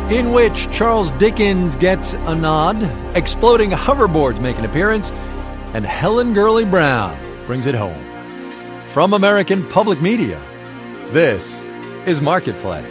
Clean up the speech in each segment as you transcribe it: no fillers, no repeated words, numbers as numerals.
in which Charles Dickens gets a nod, exploding hoverboards make an appearance, and Helen Gurley Brown brings it home. From American Public Media, this is Marketplace.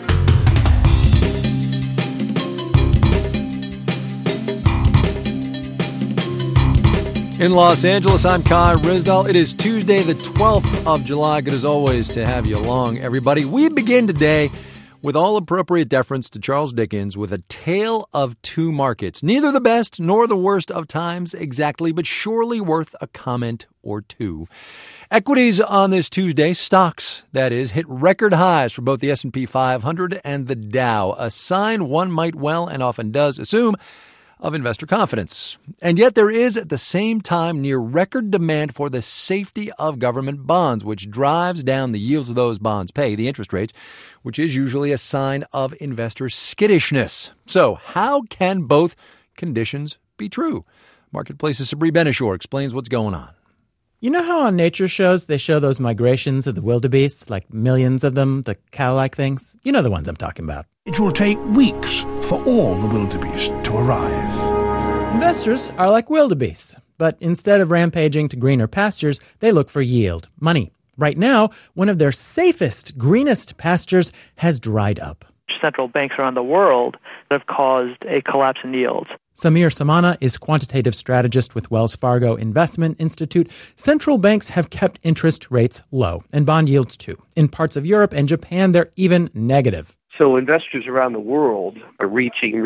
In Los Angeles, I'm Kai Ryssdal. It is Tuesday, the 12th of July. Good as always to have you along, everybody. We begin today with all appropriate deference to Charles Dickens with a tale of two markets. Neither the best nor the worst of times exactly, but surely worth a comment or two. Equities on this Tuesday, stocks, that is, hit record highs for both the S&P 500 and the Dow, a sign one might well and often does assume of investor confidence. And yet there is at the same time near record demand for the safety of government bonds, which drives down the yields those bonds pay, the interest rates, which is usually a sign of investor skittishness. So how can both conditions be true? Marketplace's Sabri Ben-Achour explains what's going on. You know how on nature shows they show those migrations of the wildebeest, like millions of them, the cow-like things? You know the ones I'm talking about. It will take weeks for all the wildebeest to arrive. Investors are like wildebeest, but instead of rampaging to greener pastures, they look for yield, money. Right now, one of their safest, greenest pastures has dried up. Central banks around the world have caused a collapse in yields. Samir Samana is quantitative strategist with Wells Fargo Investment Institute. Central banks have kept interest rates low, and bond yields too. In parts of Europe and Japan, they're even negative. So investors around the world are reaching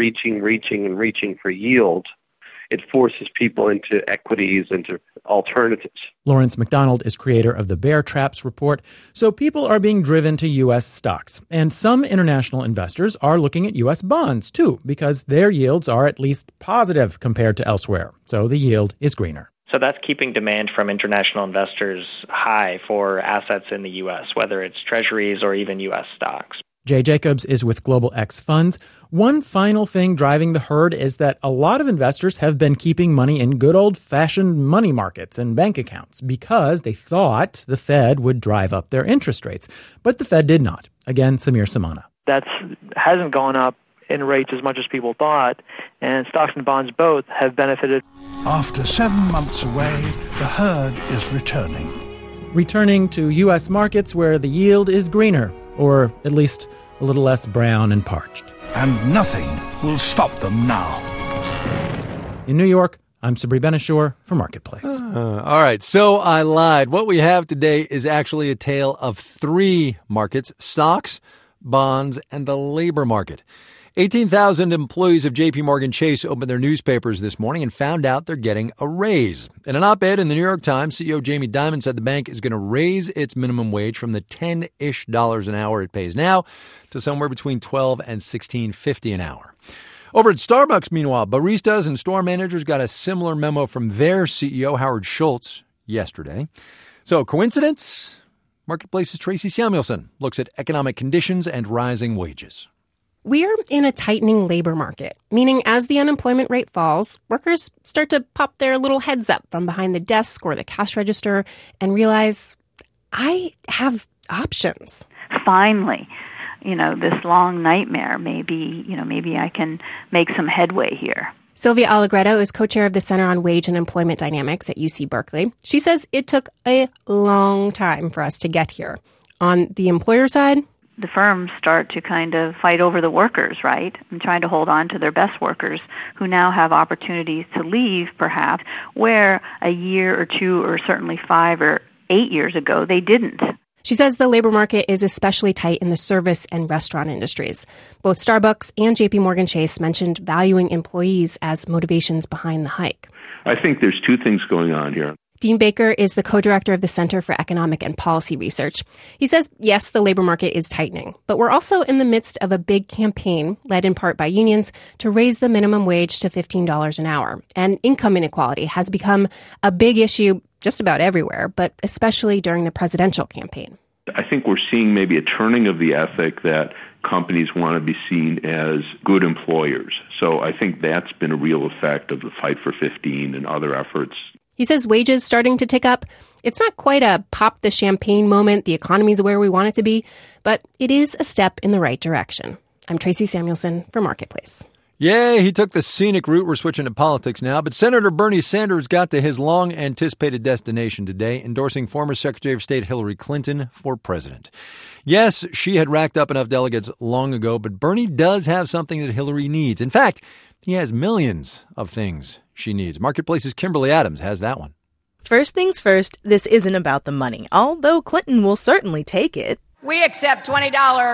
for yield. It forces people into equities, into alternatives. Lawrence McDonald is creator of the Bear Traps Report. So people are being driven to U.S. stocks. And some international investors are looking at U.S. bonds, too, because their yields are at least positive compared to elsewhere. So the yield is greener. So that's keeping demand from international investors high for assets in the U.S., whether it's treasuries or even U.S. stocks. Jay Jacobs is with Global X Funds. One final thing driving the herd is that a lot of investors have been keeping money in good old-fashioned money markets and bank accounts because they thought the Fed would drive up their interest rates. But the Fed did not. Again, Samir Samana. That hasn't gone up in rates as much as people thought, and stocks and bonds both have benefited. After 7 months away, the herd is returning. Returning to U.S. markets where the yield is greener, or at least a little less brown and parched. And nothing will stop them now. In New York, I'm Sabri Ben-Achour for Marketplace. All right, so I lied. What we have today is actually a tale of three markets: stocks, bonds, and the labor market. 18,000 employees of J.P. Morgan Chase opened their newspapers this morning and found out they're getting a raise. In an op-ed in the New York Times, CEO Jamie Dimon said the bank is going to raise its minimum wage from the $10-ish an hour it pays now to somewhere between $12 and $16.50 an hour. Over at Starbucks, meanwhile, baristas and store managers got a similar memo from their CEO, Howard Schultz, yesterday. So, coincidence? Marketplace's Tracy Samuelson looks at economic conditions and rising wages. We're in a tightening labor market, meaning as the unemployment rate falls, workers start to pop their little heads up from behind the desk or the cash register and realize, I have options. Finally, this long nightmare, maybe I can make some headway here. Sylvia Allegretto is co-chair of the Center on Wage and Employment Dynamics at UC Berkeley. She says it took a long time for us to get here. On the employer side, the firms start to kind of fight over the workers, right? And trying to hold on to their best workers who now have opportunities to leave, perhaps, where a year or two or certainly 5 or 8 years ago they didn't. She says the labor market is especially tight in the service and restaurant industries. Both Starbucks and J.P. Morgan Chase mentioned valuing employees as motivations behind the hike. I think there's two things going on here. Dean Baker is the co-director of the Center for Economic and Policy Research. He says, yes, the labor market is tightening, but we're also in the midst of a big campaign, led in part by unions, to raise the minimum wage to $15 an hour. And income inequality has become a big issue just about everywhere, but especially during the presidential campaign. I think we're seeing maybe a turning of the ethic that companies want to be seen as good employers. So I think that's been a real effect of the Fight for 15 and other efforts. He says wages starting to tick up. It's not quite a pop the champagne moment, the economy's where we want it to be, but it is a step in the right direction. I'm Tracy Samuelson for Marketplace. Yay, he took the scenic route. We're switching to politics now. But Senator Bernie Sanders got to his long-anticipated destination today, endorsing former Secretary of State Hillary Clinton for president. Yes, she had racked up enough delegates long ago, but Bernie does have something that Hillary needs. In fact, he has millions of things she needs. Marketplace's Kimberly Adams has that one. First things first, this isn't about the money, although Clinton will certainly take it. We accept $20,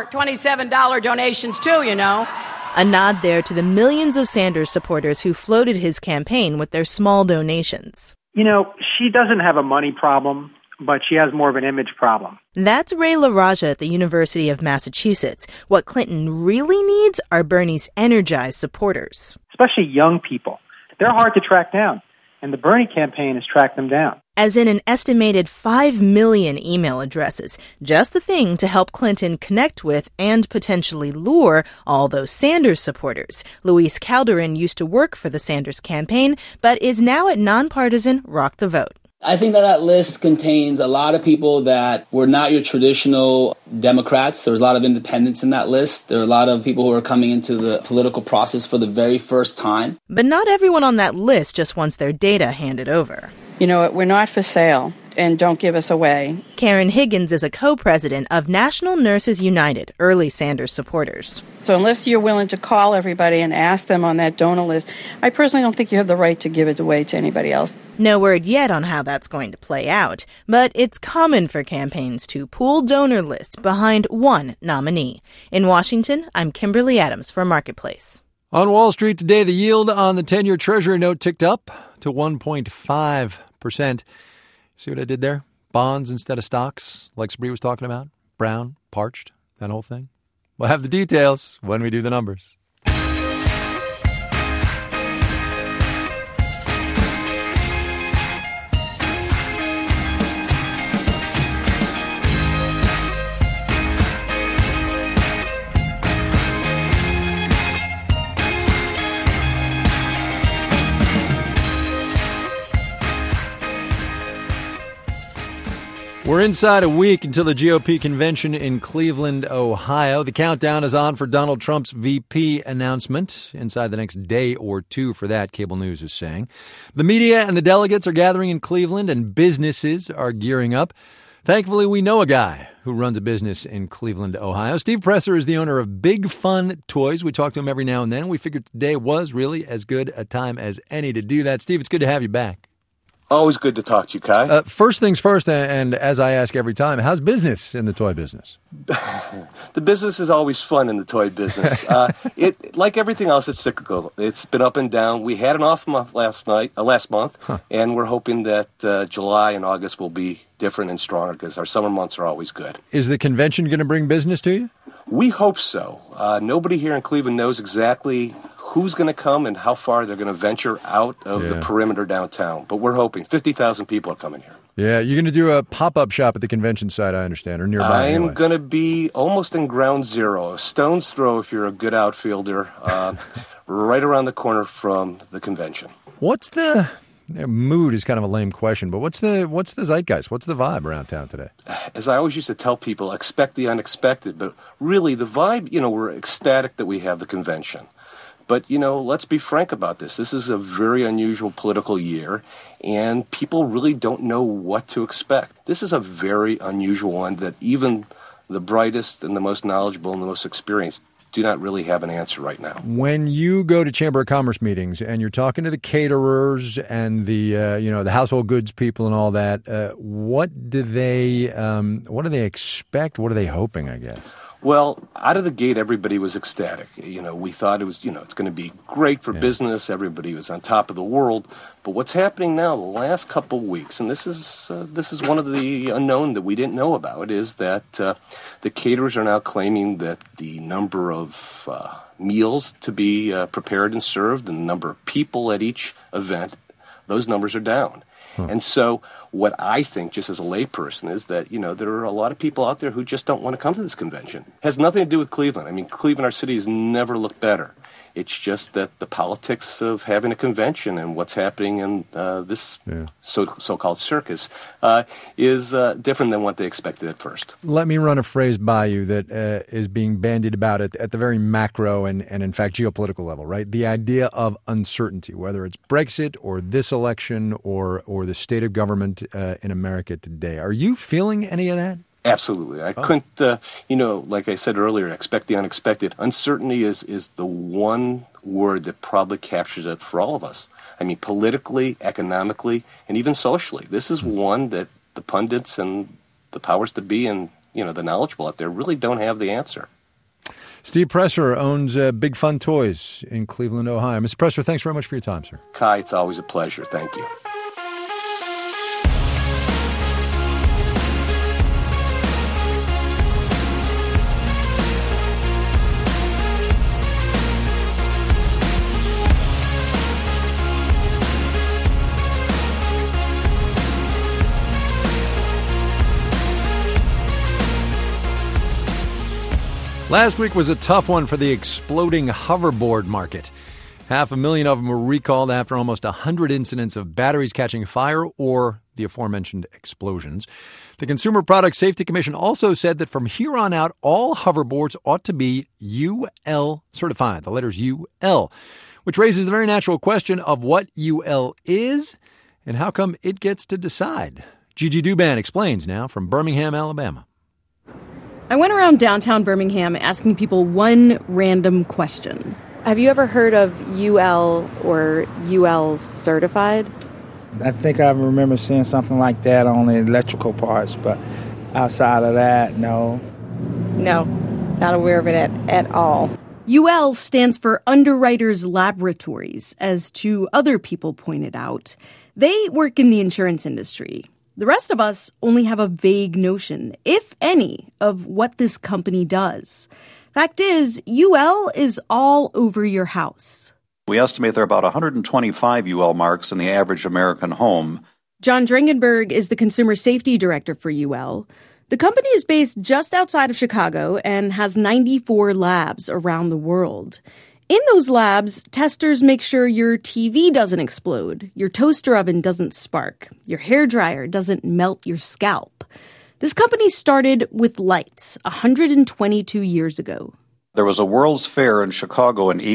$27 donations too, you know. A nod there to the millions of Sanders supporters who floated his campaign with their small donations. You know, she doesn't have a money problem, but she has more of an image problem. That's Ray LaRaja at the University of Massachusetts. What Clinton really needs are Bernie's energized supporters. Especially young people. They're hard to track down, and the Bernie campaign has tracked them down. As in an estimated 5 million email addresses, just the thing to help Clinton connect with and potentially lure all those Sanders supporters. Luis Calderon used to work for the Sanders campaign, but is now at nonpartisan Rock the Vote. I think that list contains a lot of people that were not your traditional Democrats. There was a lot of independents in that list. There are a lot of people who are coming into the political process for the very first time. But not everyone on that list just wants their data handed over. You know, we're not for sale, and don't give us away. Karen Higgins is a co-president of National Nurses United, early Sanders supporters. So unless you're willing to call everybody and ask them on that donor list, I personally don't think you have the right to give it away to anybody else. No word yet on how that's going to play out, but it's common for campaigns to pool donor lists behind one nominee. In Washington, I'm Kimberly Adams for Marketplace. On Wall Street today, the yield on the 10-year Treasury note ticked up to 1.5%. See what I did there? Bonds instead of stocks, like Sabree was talking about. Brown, parched, that whole thing. We'll have the details when we do the numbers. We're inside a week until the GOP convention in Cleveland, Ohio. The countdown is on for Donald Trump's VP announcement. Inside the next day or two for that, Cable News is saying. The media and the delegates are gathering in Cleveland, and businesses are gearing up. Thankfully, we know a guy who runs a business in Cleveland, Ohio. Steve Presser is the owner of Big Fun Toys. We talk to him every now and then, and we figured today was really as good a time as any to do that. Steve, it's good to have you back. Always good to talk to you, Kai. First things first, and as I ask every time, how's business in the toy business? The business is always fun in the toy business. It like everything else, it's cyclical. It's been up and down. We had an off month last month, and we're hoping that July and August will be different and stronger because our summer months are always good. Is the convention going to bring business to you? We hope so. Nobody here in Cleveland knows exactly who's going to come and how far they're going to venture out of the perimeter downtown. But we're hoping 50,000 people are coming here. Yeah, you're going to do a pop-up shop at the convention site, I understand, or nearby. I am anyway. going to be almost in ground zero, a stone's throw if you're a good outfielder, right around the corner from the convention. What's the mood is kind of a lame question, but what's the zeitgeist? What's the vibe around town today? As I always used to tell people, expect the unexpected. But really, the vibe, we're ecstatic that we have the convention. But, let's be frank about this. This is a very unusual political year, and people really don't know what to expect. This is a very unusual one that even the brightest and the most knowledgeable and the most experienced do not really have an answer right now. When you go to Chamber of Commerce meetings and you're talking to the caterers and the the household goods people and all that, what do they expect? What are they hoping, I guess? Well, out of the gate, everybody was ecstatic. We thought it was, it's going to be great for business. Everybody was on top of the world. But what's happening now, the last couple of weeks, and this is one of the unknown that we didn't know about, is that the caterers are now claiming that the number of meals to be prepared and served and the number of people at each event, those numbers are down. And so what I think, just as a layperson, is that, there are a lot of people out there who just don't want to come to this convention. It has nothing to do with Cleveland. I mean, Cleveland, our city, has never looked better. It's just that the politics of having a convention and what's happening in this so-called circus is different than what they expected at first. Let me run a phrase by you that is being bandied about at the very macro and in fact, geopolitical level, right? The idea of uncertainty, whether it's Brexit or this election or the state of government in America today. Are you feeling any of that? Absolutely. I couldn't, like I said earlier, expect the unexpected. Uncertainty is the one word that probably captures it for all of us. I mean, politically, economically, and even socially. This is one that the pundits and the powers to be and, the knowledgeable out there really don't have the answer. Steve Presser owns Big Fun Toys in Cleveland, Ohio. Mr. Presser, thanks very much for your time, sir. Kai, it's always a pleasure. Thank you. Last week was a tough one for the exploding hoverboard market. 500,000 of them were recalled after almost 100 incidents of batteries catching fire or the aforementioned explosions. The Consumer Product Safety Commission also said that from here on out, all hoverboards ought to be UL certified, the letters UL, which raises the very natural question of what UL is and how come it gets to decide. Gigi Douban explains now from Birmingham, Alabama. I went around downtown Birmingham asking people one random question. Have you ever heard of UL or UL certified? I think I remember seeing something like that on the electrical parts, but outside of that, no. No, not aware of it at all. UL stands for Underwriters Laboratories, as two other people pointed out. They work in the insurance industry. The rest of us only have a vague notion, if any, of what this company does. Fact is, UL is all over your house. We estimate there are about 125 UL marks in the average American home. John Drengenberg is the consumer safety director for UL. The company is based just outside of Chicago and has 94 labs around the world. In those labs, testers make sure your TV doesn't explode, your toaster oven doesn't spark, your hairdryer doesn't melt your scalp. This company started with lights 122 years ago. There was a World's Fair in Chicago in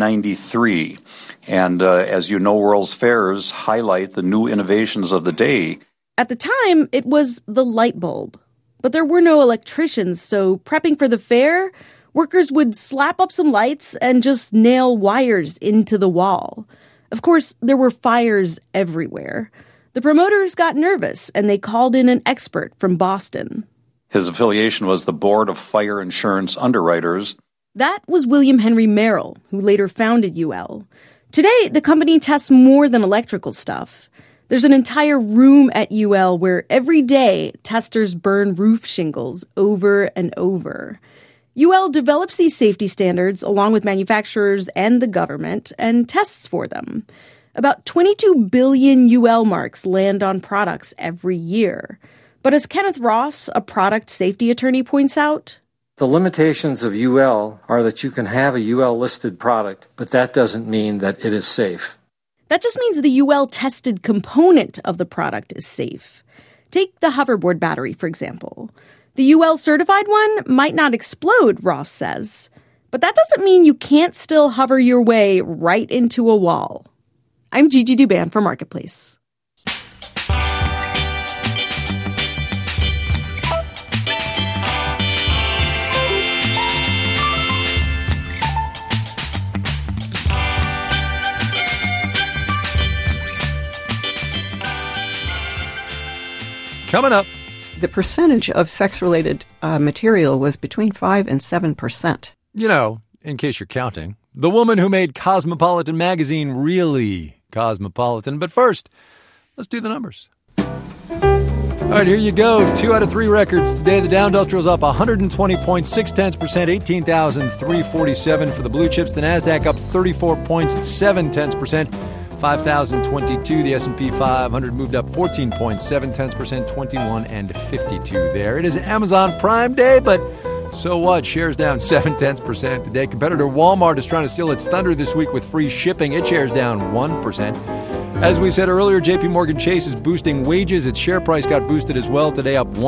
1893, and as you know, World's Fairs highlight the new innovations of the day. At the time, it was the light bulb. But there were no electricians, so prepping for the fair, workers would slap up some lights and just nail wires into the wall. Of course, there were fires everywhere. The promoters got nervous, and they called in an expert from Boston. His affiliation was the Board of Fire Insurance Underwriters. That was William Henry Merrill, who later founded UL. Today, the company tests more than electrical stuff. There's an entire room at UL where every day testers burn roof shingles over and over. UL develops these safety standards along with manufacturers and the government and tests for them. About 22 billion UL marks land on products every year. But as Kenneth Ross, a product safety attorney, points out, the limitations of UL are that you can have a UL-listed product, but that doesn't mean that it is safe. That just means the UL-tested component of the product is safe. Take the hoverboard battery, for example. The UL-certified one might not explode, Ross says. But that doesn't mean you can't still hover your way right into a wall. I'm Gigi Douban for Marketplace. Coming up. The percentage of sex-related material was between 5 and 7%. You know, in case you're counting, the woman who made Cosmopolitan magazine really cosmopolitan. But first, let's do the numbers. All right, here you go. 2 out of 3 records today. The Dow Industrial's up 120.6%, 18,347 for the blue chips. The Nasdaq up 34.7%, 5,022. The S&P 500 moved up 14.7%, 21 and 52 there. It is Amazon Prime Day, but So what? Shares down 0.7% today. Competitor Walmart is trying to steal its thunder this week with free shipping. Its shares down 1%. As we said earlier, JP Morgan Chase is boosting wages. Its share price got boosted as well today, up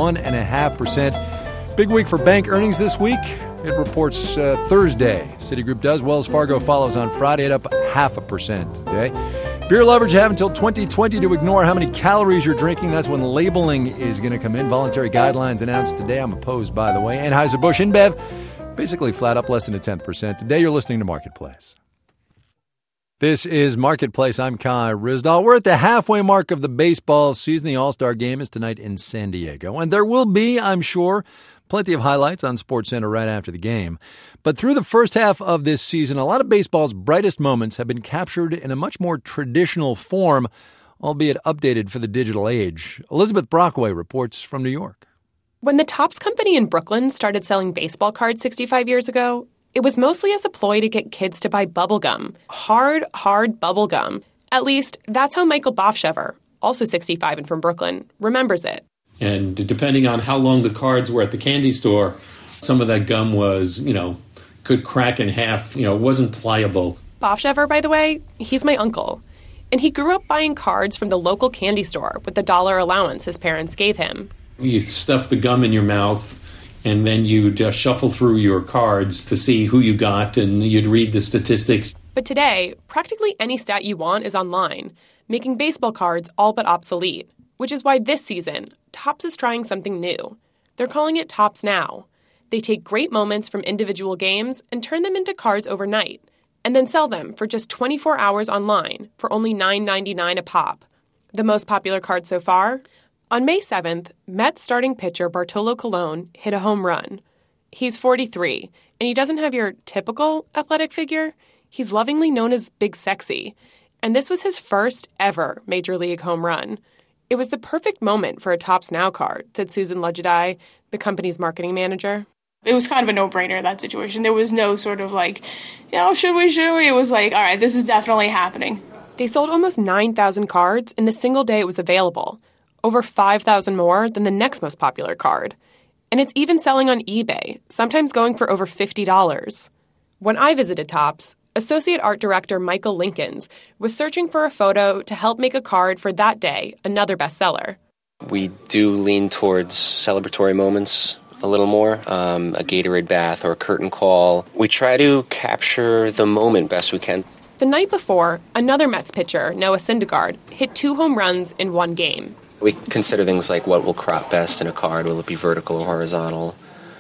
1.5%. Big week for bank earnings this week. It reports Thursday. Citigroup does. Wells Fargo follows on Friday at up 0.5% today. Beer lovers have until 2020 to ignore how many calories you're drinking. That's when labeling is going to come in. Voluntary guidelines announced today. I'm opposed, by the way. Anheuser-Busch InBev, basically flat up less than 0.1%. Today you're listening to Marketplace. This is Marketplace. I'm Kai Ryssdal. We're at the halfway mark of the baseball season. The All-Star Game is tonight in San Diego. And there will be, I'm sure, plenty of highlights on SportsCenter right after the game. But through the first half of this season, a lot of baseball's brightest moments have been captured in a much more traditional form, albeit updated for the digital age. Elizabeth Brockway reports from New York. When the Topps Company in Brooklyn started selling baseball cards 65 years ago, it was mostly as a ploy to get kids to buy bubblegum. Hard bubblegum. At least, that's how Michael Bofshever, also 65 and from Brooklyn, remembers it. And depending on how long the cards were at the candy store, some of that gum was, could crack in half, wasn't pliable. Bofshever, by the way, he's my uncle. And he grew up buying cards from the local candy store with the $1 allowance his parents gave him. You stuff the gum in your mouth, and then you just shuffle through your cards to see who you got, and you'd read the statistics. But today, practically any stat you want is online, making baseball cards all but obsolete. Which is why this season, Topps is trying something new. They're calling it Topps Now. They take great moments from individual games and turn them into cards overnight, and then sell them for just 24 hours online for only $9.99 a pop. The most popular card so far? On May 7th, Mets starting pitcher Bartolo Colon hit a home run. He's 43, and he doesn't have your typical athletic figure. He's lovingly known as Big Sexy, and this was his first ever Major League home run. It was the perfect moment for a Topps Now card, said Susan Ludgedei, the company's marketing manager. It was kind of a no-brainer, that situation. There was no sort of should we? It was like, all right, this is definitely happening. They sold almost 9,000 cards in the single day it was available, over 5,000 more than the next most popular card. And it's even selling on eBay, sometimes going for over $50. When I visited Topps, Associate Art Director Michael Linkins was searching for a photo to help make a card for that day, another bestseller. We do lean towards celebratory moments a little more, a Gatorade bath or a curtain call. We try to capture the moment best we can. The night before, another Mets pitcher, Noah Syndergaard, hit 2 home runs in one game. We consider things like what will crop best in a card. Will it be vertical or horizontal?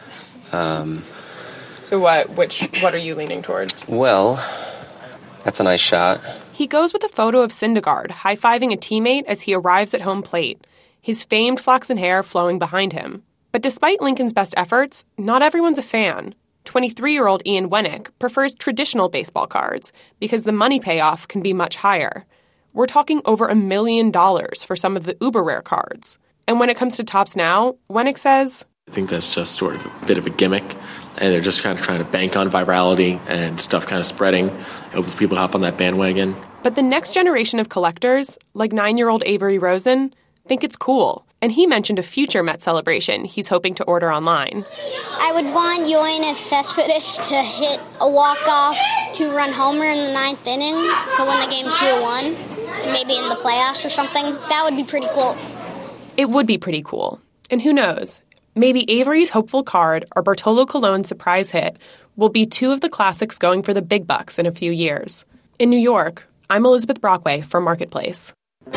So what are you leaning towards? Well, that's a nice shot. He goes with a photo of Syndergaard high-fiving a teammate as he arrives at home plate, his famed flaxen hair flowing behind him. But despite Lincoln's best efforts, not everyone's a fan. 23-year-old Ian Wennick prefers traditional baseball cards because the money payoff can be much higher. We're talking over $1 million for some of the uber-rare cards. And when it comes to Topps Now, Wennick says, I think that's just sort of a bit of a gimmick, and they're just kind of trying to bank on virality and stuff kind of spreading, hoping people to hop on that bandwagon. But the next generation of collectors, like 9-year-old Avery Rosen, think it's cool. And he mentioned a future Met celebration he's hoping to order online. I would want Yoenis Cespedes to hit a walk-off 2-run homer in the 9th inning to win the game 2-1, maybe in the playoffs or something. That would be pretty cool. It would be pretty cool. And who knows? Maybe Avery's hopeful card or Bartolo Colon's surprise hit will be 2 of the classics going for the big bucks in a few years. In New York, I'm Elizabeth Brockway for Marketplace.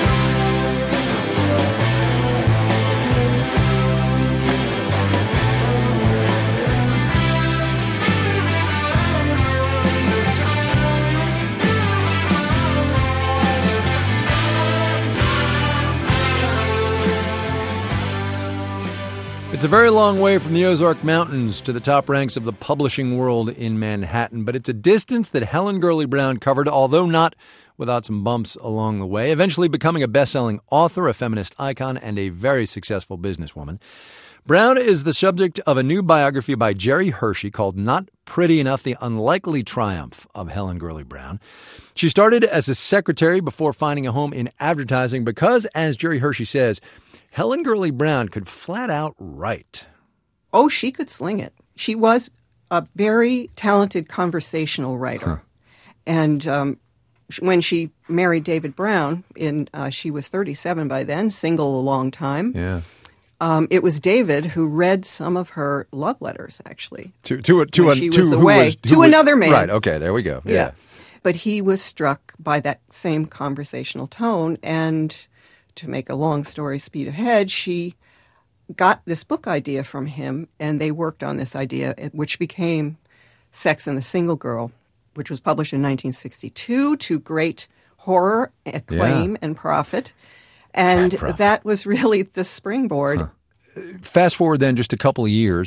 It's a very long way from the Ozark Mountains to the top ranks of the publishing world in Manhattan, but it's a distance that Helen Gurley Brown covered, although not without some bumps along the way, eventually becoming a best-selling author, a feminist icon, and a very successful businesswoman. Brown is the subject of a new biography by Jerry Hershey called Not Pretty Enough, The Unlikely Triumph of Helen Gurley Brown. She started as a secretary before finding a home in advertising because, as Jerry Hershey says, Helen Gurley Brown could flat out write. Oh, she could sling it. She was a very talented conversational writer. And when she married David Brown, she was 37 by then, single a long time. Yeah. It was David who read some of her love letters, actually. To another man. Right, okay, there we go. Yeah. But he was struck by that same conversational tone, and to make a long story speed ahead, she got this book idea from him, and they worked on this idea, which became Sex and the Single Girl, which was published in 1962 to great horror acclaim and profit. And that was really the springboard. Fast forward then just a couple of years,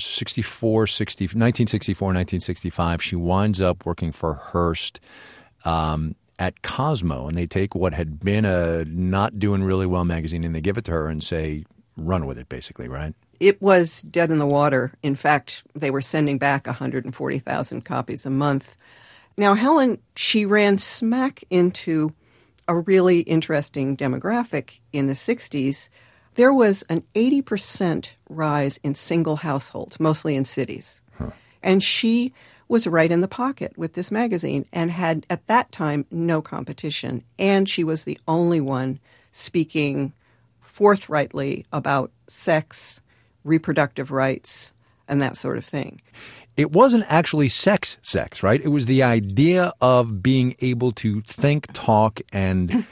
1964, 1965, she winds up working for Hearst at Cosmo, and they take what had been a not doing really well magazine and they give it to her and say, run with it, basically, right? It was dead in the water. In fact, they were sending back 140,000 copies a month. Now, Helen, she ran smack into a really interesting demographic in the 60s. There was an 80% rise in single households, mostly in cities. And she was right in the pocket with this magazine and had, at that time, no competition. And she was the only one speaking forthrightly about sex, reproductive rights, and that sort of thing. It wasn't actually sex, right? It was the idea of being able to think, talk, and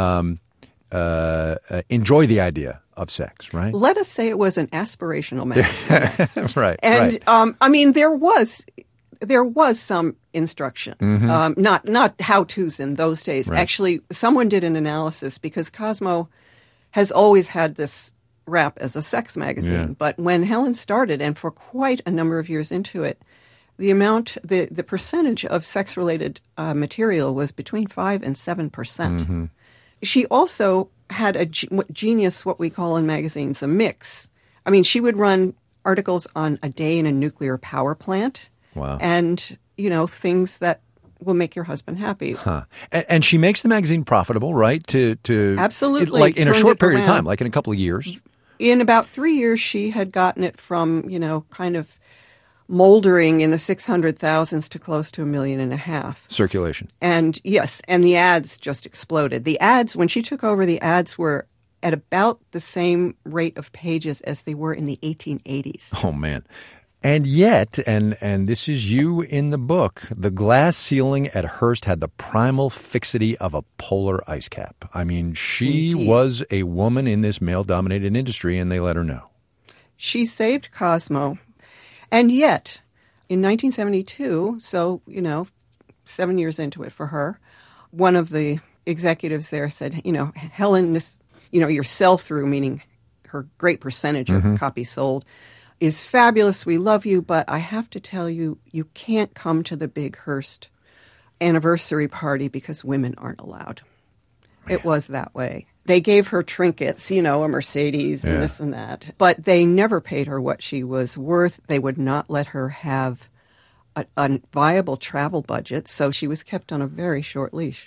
enjoy the idea of sex, right? Let us say it was an aspirational magazine. Right. And, I mean, there was some instruction, not how-tos in those days. Right. Actually, someone did an analysis because Cosmo has always had this rap as a sex magazine. But when Helen started, and for quite a number of years into it, the percentage of sex-related material was between 5 and 7%. She also had a genius, what we call in magazines, a mix. I mean, she would run articles on a day in a nuclear power plant. Wow. And, things that will make your husband happy. And she makes the magazine profitable, right? To Absolutely. Like in a short period of time, like in a couple of years. In about 3 years, she had gotten it from, kind of moldering in the 600,000s to close to 1.5 million. Circulation. And yes, and the ads just exploded. The ads, when she took over, the ads were at about the same rate of pages as they were in the 1880s. Oh, man. And yet, and this is you in the book, the glass ceiling at Hearst had the primal fixity of a polar ice cap. I mean, she was a woman in this male-dominated industry, and they let her know. She saved Cosmo. And yet, in 1972, so, 7 years into it for her, one of the executives there said, Helen, this, your sell-through, meaning her great percentage of copies sold, is fabulous. We love you, but I have to tell you, you can't come to the big Hearst anniversary party because women aren't allowed. Yeah. It was that way. They gave her trinkets, a Mercedes and this and that, but they never paid her what she was worth. They would not let her have a viable travel budget, so she was kept on a very short leash.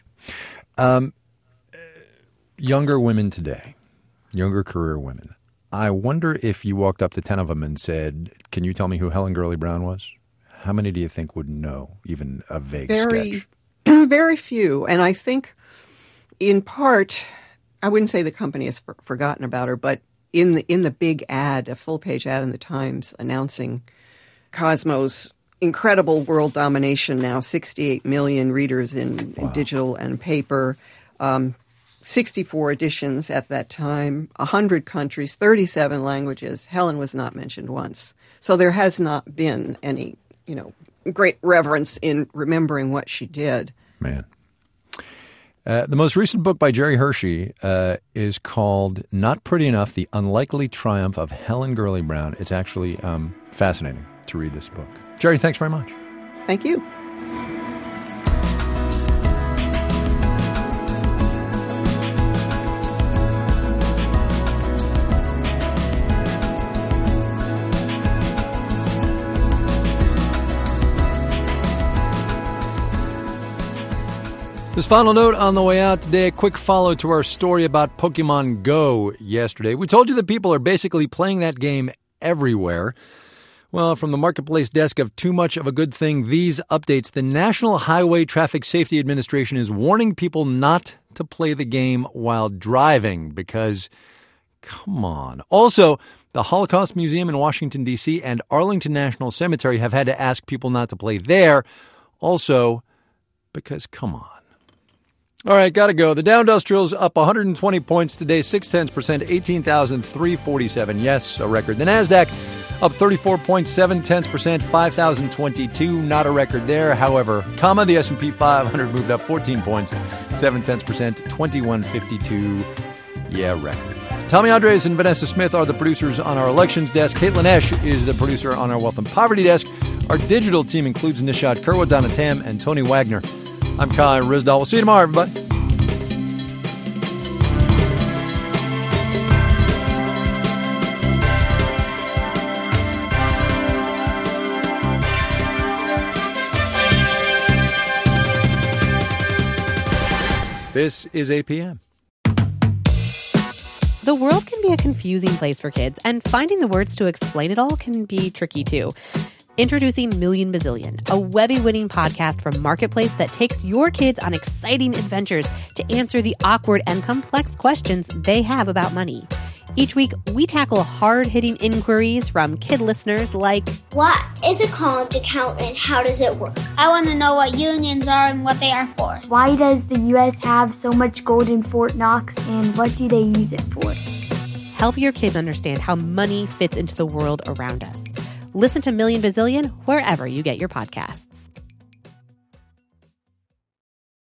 Younger women today, younger career women, I wonder if you walked up to 10 of them and said, can you tell me who Helen Gurley Brown was? How many do you think would know, even a vague sketch? Very few. And I think, in part, I wouldn't say the company has forgotten about her, but in the big ad, a full-page ad in the Times announcing Cosmo's incredible world domination now, 68 million readers in digital and paper, 64 editions at that time, 100 countries, 37 languages. Helen was not mentioned once. So there has not been any, great reverence in remembering what she did. Man. The most recent book by Jerry Hershey is called Not Pretty Enough, The Unlikely Triumph of Helen Gurley Brown. It's actually fascinating to read this book. Jerry, thanks very much. Thank you. This final note on the way out today, a quick follow to our story about Pokemon Go yesterday. We told you that people are basically playing that game everywhere. Well, from the Marketplace desk of Too Much of a Good Thing, these updates. The National Highway Traffic Safety Administration is warning people not to play the game while driving because, come on. Also, the Holocaust Museum in Washington, D.C. and Arlington National Cemetery have had to ask people not to play there. Also, because, come on. All right, got to go. The Dow Industrial's up 120 points today, 0.6%, 18,347. Yes, a record. The NASDAQ up 34.7%, 5,022. Not a record there. However, the S&P 500 moved up 14 points, 0.7%, 2152. Yeah, record. Tommy Andres and Vanessa Smith are the producers on our elections desk. Caitlin Esch is the producer on our wealth and poverty desk. Our digital team includes Nishad Kurwa, Donna Tam, and Tony Wagner. I'm Kai Ryssdal. We'll see you tomorrow, everybody. This is APM. The world can be a confusing place for kids, and finding the words to explain it all can be tricky too. Introducing Million Bazillion, a Webby-winning podcast from Marketplace that takes your kids on exciting adventures to answer the awkward and complex questions they have about money. Each week, we tackle hard-hitting inquiries from kid listeners like, what is a college account and how does it work? I want to know what unions are and what they are for. Why does the U.S. have so much gold in Fort Knox and what do they use it for? Help your kids understand how money fits into the world around us. Listen to Million Bazillion wherever you get your podcasts.